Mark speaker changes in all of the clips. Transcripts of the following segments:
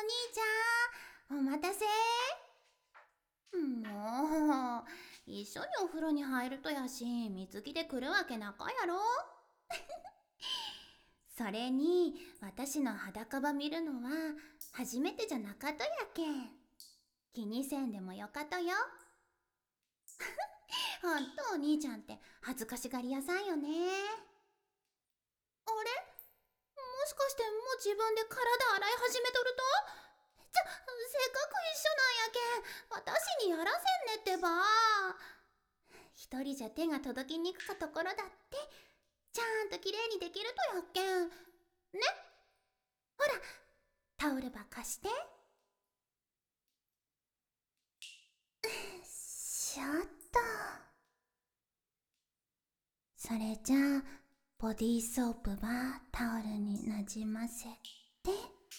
Speaker 1: 兄ちゃん、お待たせ。もう、一緒にお風呂に入るとやし、水着で来るわけなかやろ。それに、私の裸ば見るのは、初めてじゃなかとやけん。気にせんでもよかとよ。ほんとお兄ちゃんって恥ずかしがり屋さんよね。あれ、もしかしてもう自分で体洗い始めとると。せっかく一緒なんやけん、私にやらせんねってば。一人じゃ手が届きにくかところだって、ちゃんときれいにできるとやっけん。ね、ほら、タオルば貸して。しょっと。それじゃあ、ボディーソープはタオルになじませて。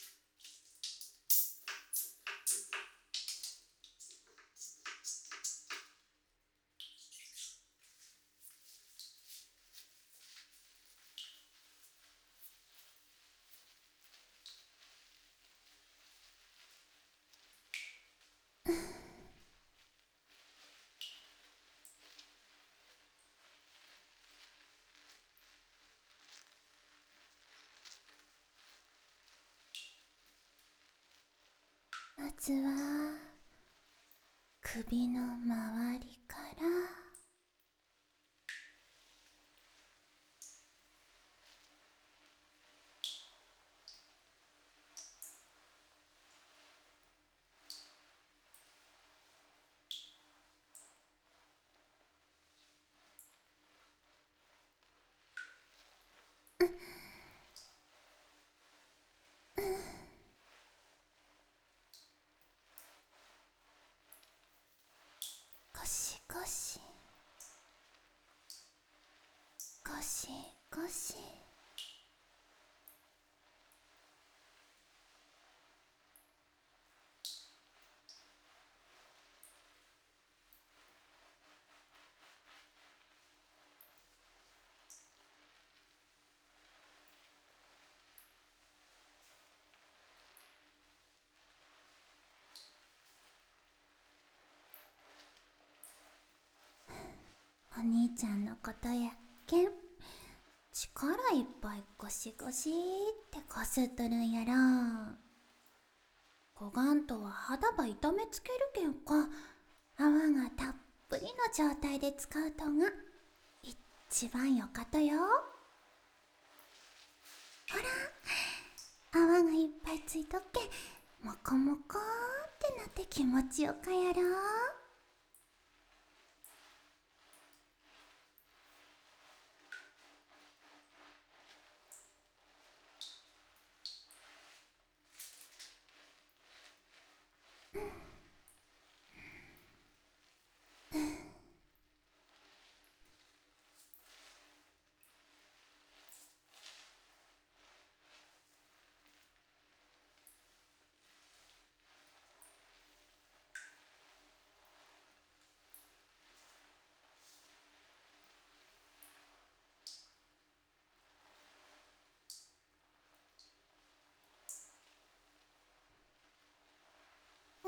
Speaker 1: まずは首の周りから。ゴシゴシゴシゴシ。お兄ちゃんのことやっけん、力いっぱいゴシゴシってこすっとるんやろ。こがんとは肌ば痛めつけるけんか、泡がたっぷりの状態で使うとが一番よかとよ。ほら、泡がいっぱいついとっけん、もこもこってなって気持ちよかやろ。うん。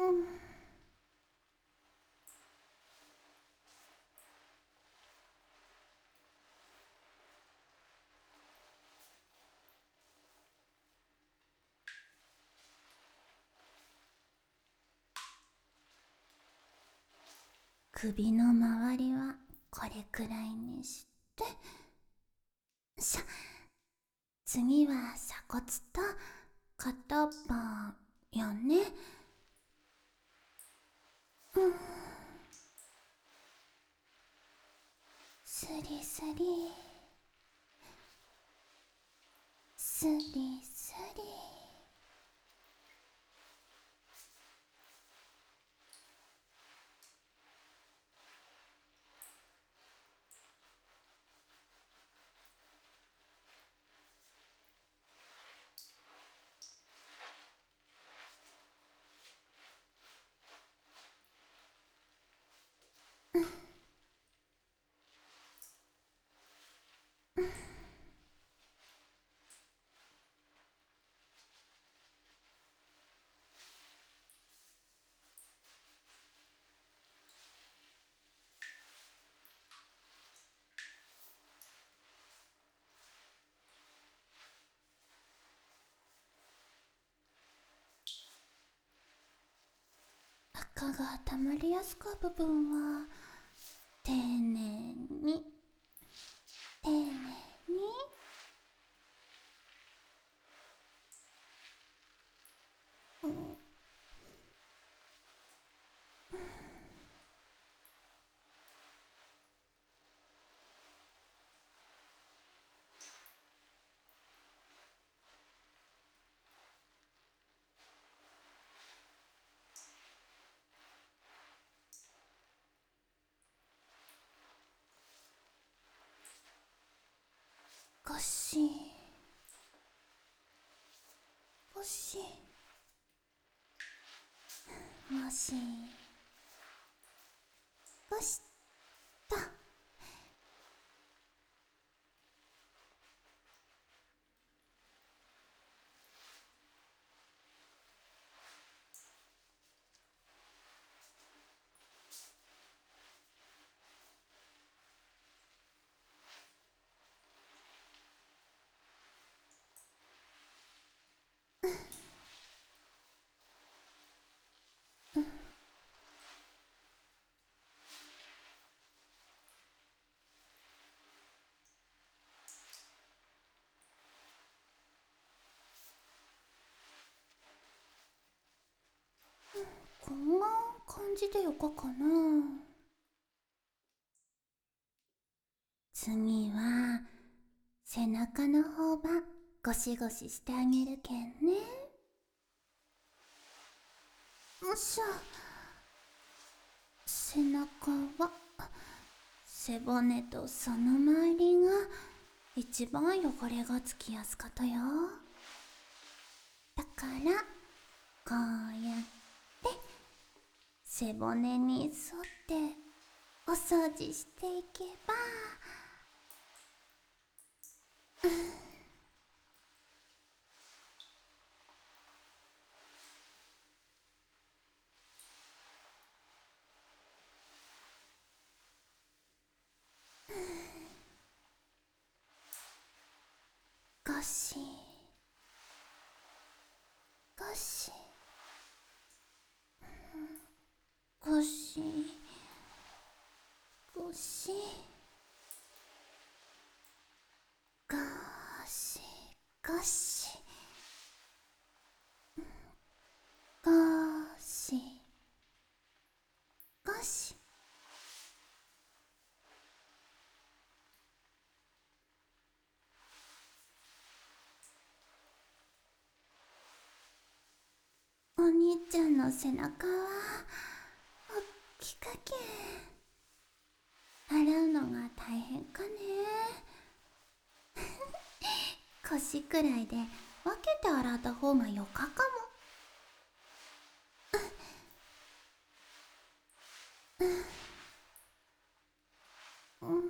Speaker 1: 首の周りはこれくらいにして、次は鎖骨と肩パンよね。うん。スリスリスリスリ。 蚊がたまりやすか部分は丁寧に丁寧に。うん、ゴシゴシ、もしゴシっと。こんな感じでよかかな。次は背中の方ばゴシゴシしてあげるけんね。よっしゃ。背中は背骨とその周りが一番汚れがつきやすかったよ。だからこうやって背骨に沿ってお掃除していけば、ゴシゴシゴシゴシゴシゴシゴシゴシ。お兄ちゃんの背中はおっきかけん。洗うのが大変かね。腰くらいで分けて洗った方がよかかも。うん。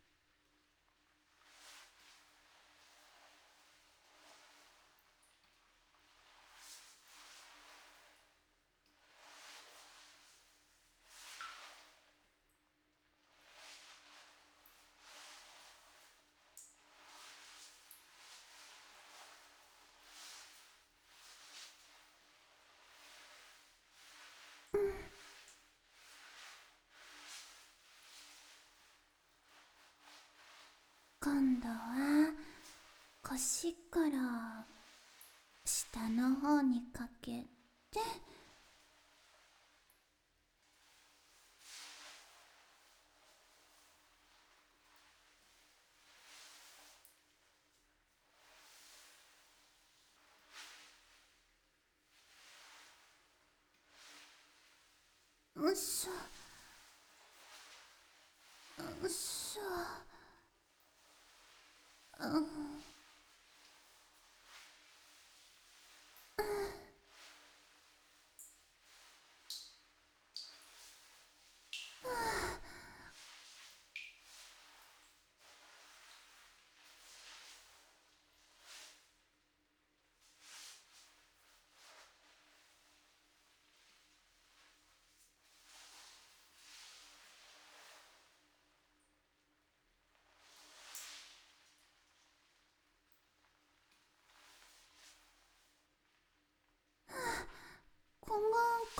Speaker 1: 今度は腰から下の方にかけて、よっしょよっしょ。うん。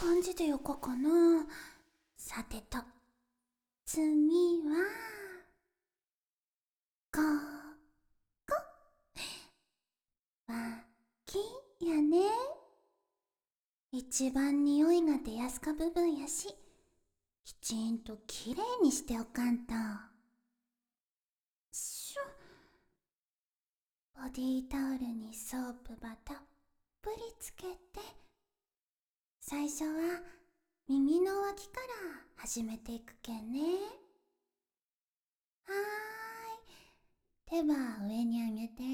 Speaker 1: 感じでよかかな。さてと、次はここ、脇やね。一番匂いが出やすか部分やし、きちんときれいにしておかんと。ボディータオルにソープばたっぷりつけて、最初は耳の脇から始めていくけんね。はーい、手は上に上げて。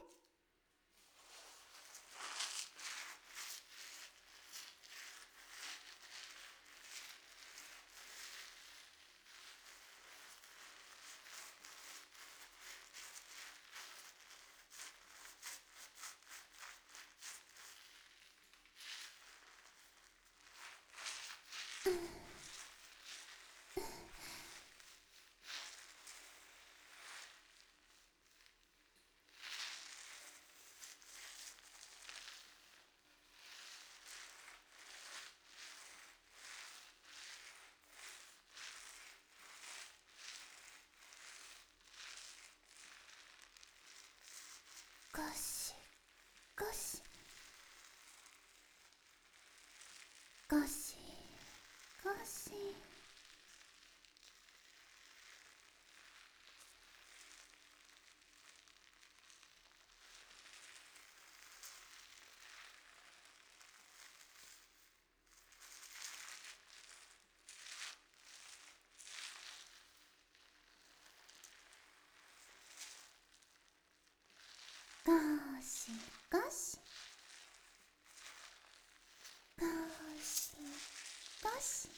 Speaker 1: ゴシゴシゴシゴシ。ゴシゴシゴシゴシ。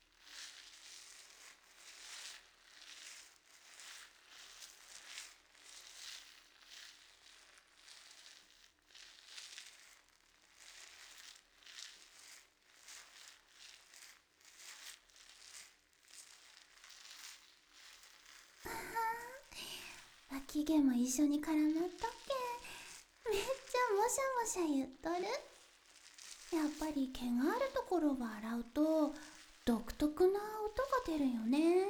Speaker 1: 脇毛も一緒に絡まっとけ。めっちゃもしゃもしゃ言っとる。やっぱり毛があるところは洗うと独特な音が出るよね。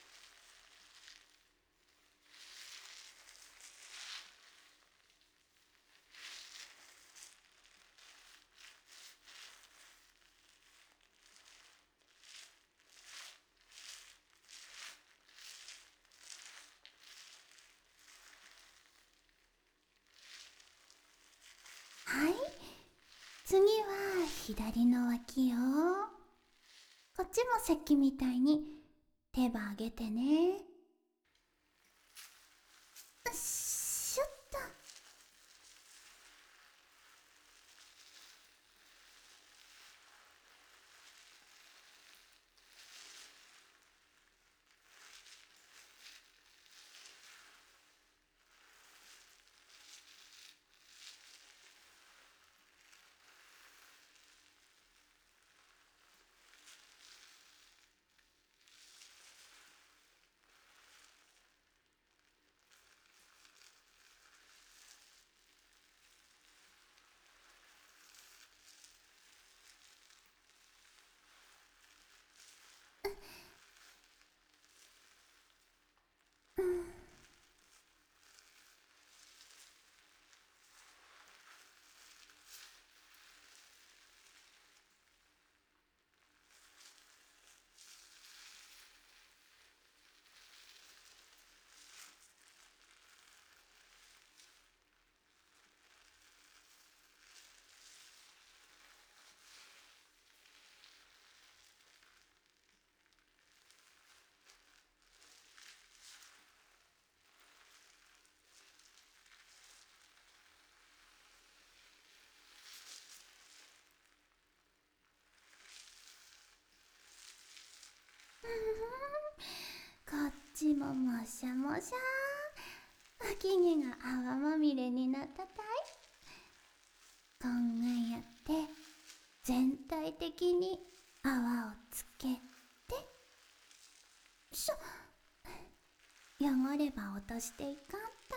Speaker 1: はい、次は左の脇よ。こっちもさっきみたいに手ば上げてね。シュッと。こっちももしゃもしゃ。脇毛が泡まみれになったたい。こんがやって全体的に泡をつけて。汚れば落としていかんと。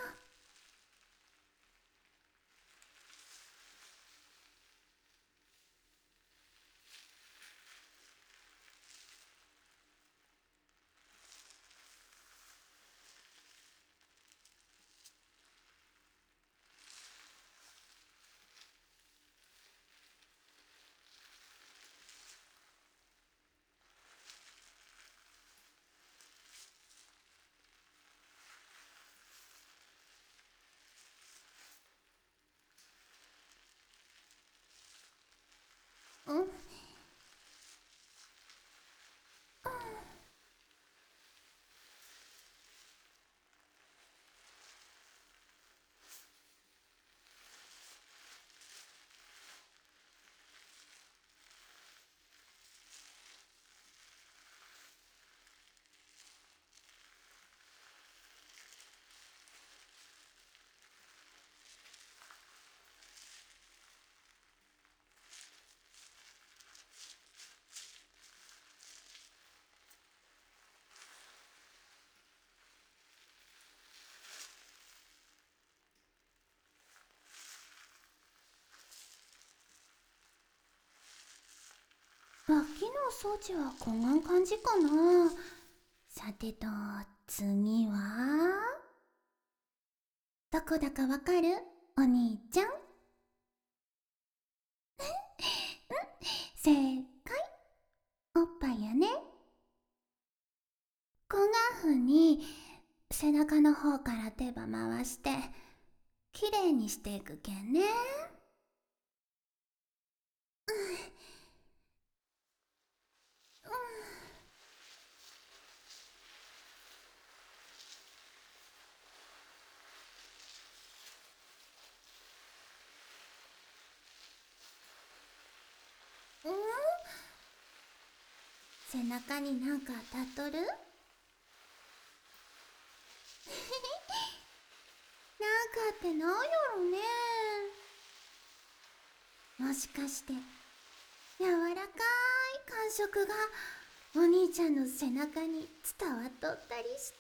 Speaker 1: 掃除はこんな感じかな。さてと、次はどこだかわかる？お兄ちゃん。正解。おっぱいやね。こんな風に背中の方から手羽回してきれいにしていくけんね。背中になんか当たっとる？なんかってなんやろね。もしかして柔らかい感触がお兄ちゃんの背中に伝わっとったりして。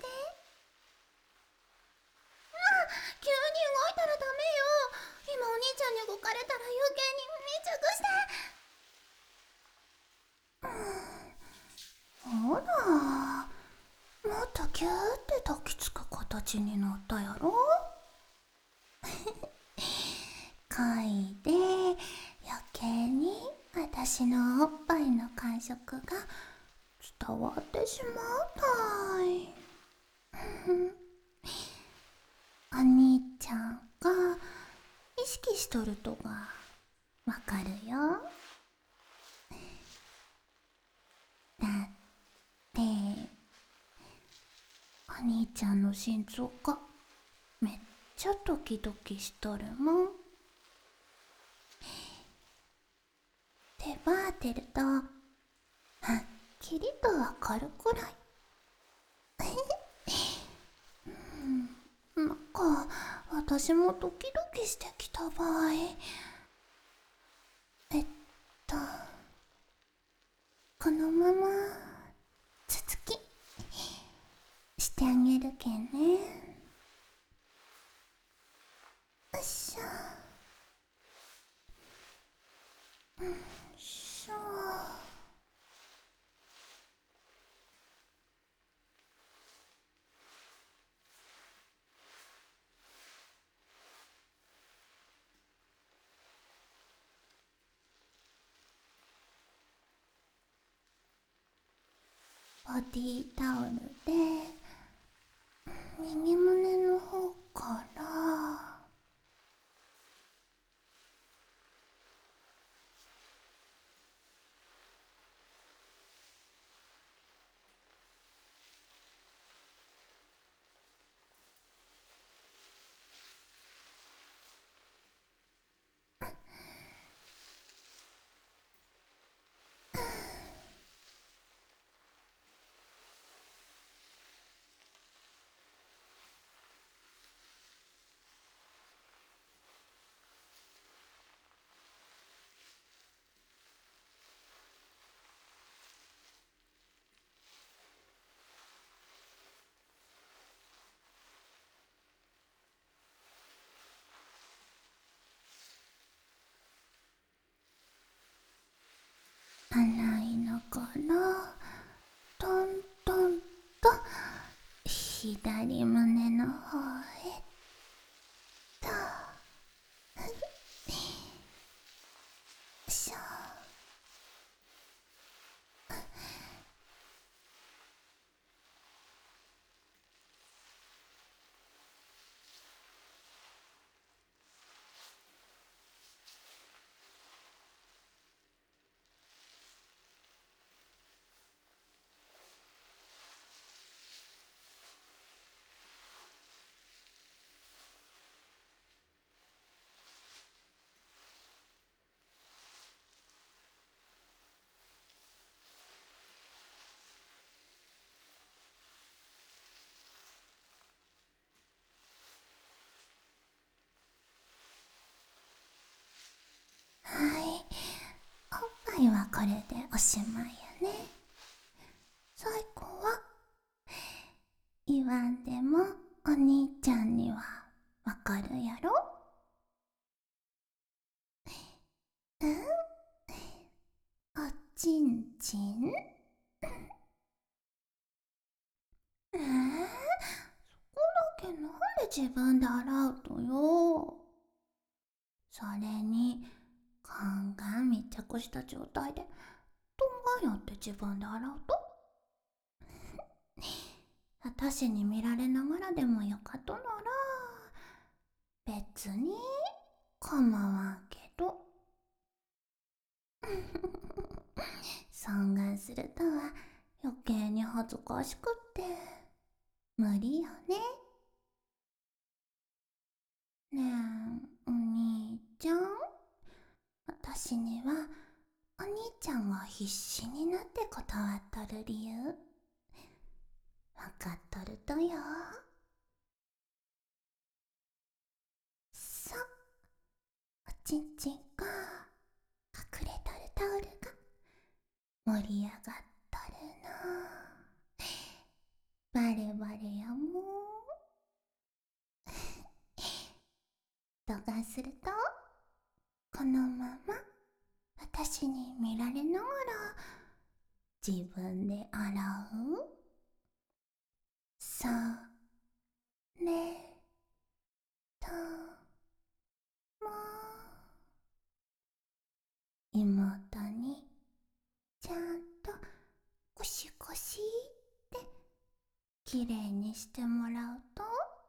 Speaker 1: 急に動いたらダメよ。今お兄ちゃんに動かれたら余計に密着して。ほら、もっとギューって抱きつく形になったやろ。恋で余計に私のおっぱいの感触が伝わってしまうたい。お兄ちゃんが意識しとるとがわかるよ。だってお兄ちゃんの心臓がめっちゃドキドキしとるもん。手羽当てるとはっきりとわかるくらい。なんか私もドキドキしてきた場合、えっとこのまま続きしてあげるけんね。よっしょ。よっしょ。ボディータオルで右胸の方から洗いながらトントンと左胸の方へと。よいしょ。はい、おっぱいはこれでおしまいやね。最後は言わんでもお兄ちゃんにはわかるやろ。うん、おっちちんちんそこだけなんで自分で洗うとよ。それにガンガン密着した状態でどうやって自分で洗うと私に見られながらでもよかとなら別に構わんけど尊顔するとは余計に恥ずかしくって無理よね。ねえお兄ちゃん、私にはお兄ちゃんが必死になって断っとる理由わかっとるとよ。そう、おちんちんが隠れとるタオルが盛り上がっとるの。バレバレやもん。度がするとこのまま私に見られながら自分で洗う。そうねとも妹にちゃんとゴシゴシってきれいにしてもらうと、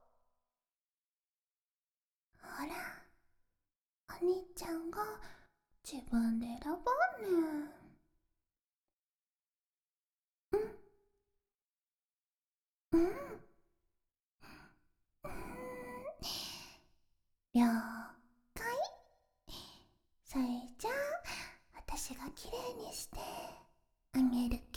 Speaker 1: ほらお兄ちゃんが自分で選ばんねん。うん、了解。それじゃあ私がきれいにしてあげる